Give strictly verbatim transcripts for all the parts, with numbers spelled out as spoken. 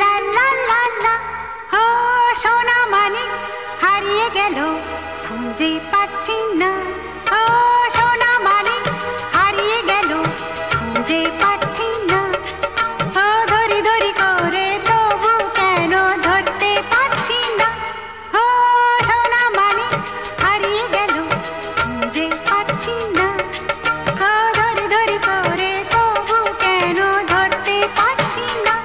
লা লা লা লা। ও সোনা মানিক হারিয়ে গেল, খুঁজে পাচ্ছি না। ও সোনা মানিক হারিয়ে গেল, খুঁজে পাচ্ছি না। ও ধরি ধরি করে তবু কেন ধরতে পারছি না। ও সোনা মানিক হারিয়ে গেল, খুঁজে পাচ্ছি না। ও ধরি ধরি করে তবু কেন ধরতে পারছি না।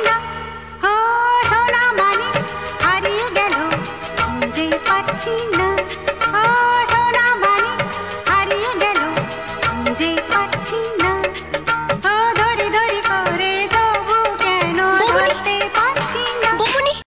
পাচ্ছি না।